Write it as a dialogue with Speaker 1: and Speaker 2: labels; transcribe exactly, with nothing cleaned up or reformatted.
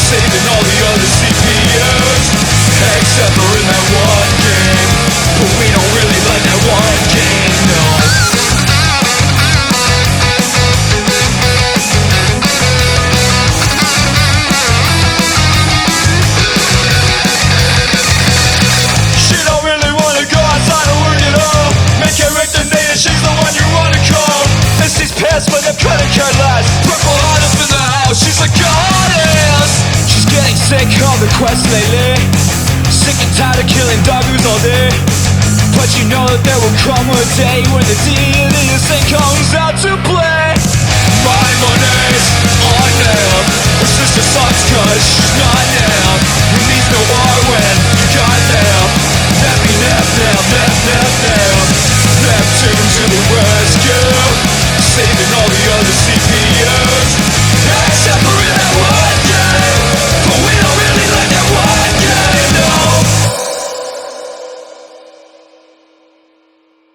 Speaker 1: saving all the other C P Us, except for in that one game. But we don't really like that one game, no. She don't really wanna go outside and work it all. Make her recognize she's the one you wanna call. And she's pissed for the credit card lies. Purple heart up in the house, she's a goddess. She's getting sick of the quest lately. Sick and tired of killing doggoos all day. But you know that there will come a day when the deity thing comes out to play. My money's on them. Her sister sucks cause she's not